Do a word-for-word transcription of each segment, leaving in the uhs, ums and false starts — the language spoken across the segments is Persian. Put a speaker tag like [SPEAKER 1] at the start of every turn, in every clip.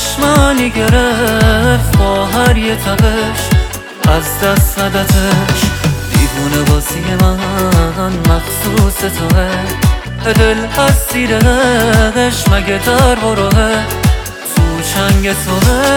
[SPEAKER 1] چشمانی گرفت با هر یه تبش از دست ندتش. دیوونه بازی من مخصوص توه، دل از زیرش مگه در بروه، تو چنگ توه.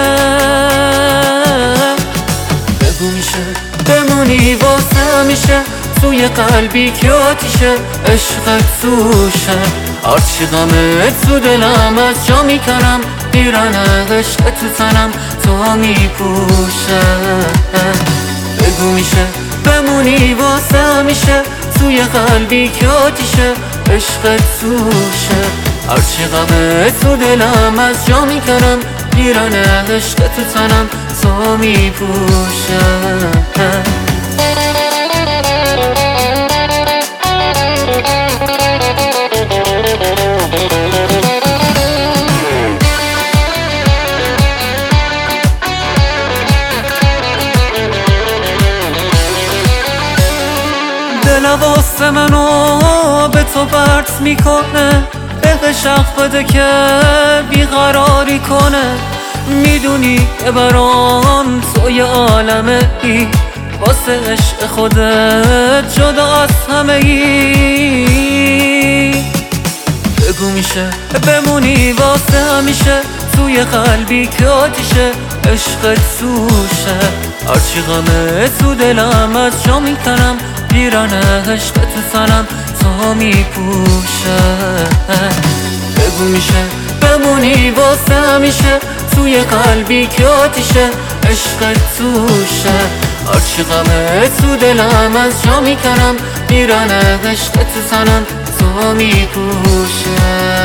[SPEAKER 1] بگو میشه بمونی واسه همیشه توی قلبی که آتیشه، عشقت توشه. هرچی غمه تو دلم از جا میکنم، پیرن عشق تو تنم تو میپوشه. بگو میشه بمونی واسه همیشه توی قلبی که آتیشه، عشقت توشه. هرچی غمه تو دلم از جا میکنم، پیرن عشق تو تنم تو میپوشه. دلم واسه منو به تو برد میکنه، عشق عشق بده که بیقراری کنه. میدونی که برام تو یه عالمه ای، واسه عشق خودت جدا از همه ای. بگو میشه بمونی واسه همیشه توی قلبی که آتیشه، عشقت توشه. هرچی غمه تو دلم از جا میکنم، پیرن عشق تو تنم تو میپوشه. بگو میشه بمونی واسه همیشه توی قلبی که آتیشه، عشقت توشه. هرچی غمه تو دلم از جا میکنم، پیرن عشق تو تنم تو میپوشه.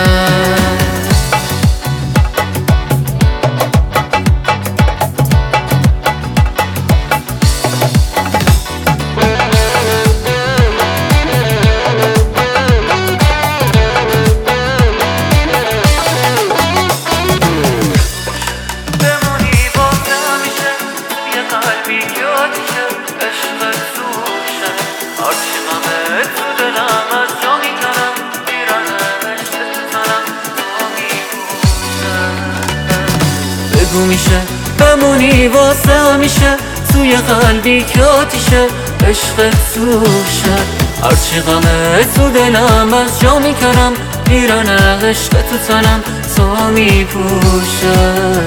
[SPEAKER 1] بگو میشه بمونی واسه همیشه توی قلبی که آتیشه، عشقت توشه. هرچی غمه تو دلم از جا میکنم، پیرن عشق تو تنم تو میپوشه.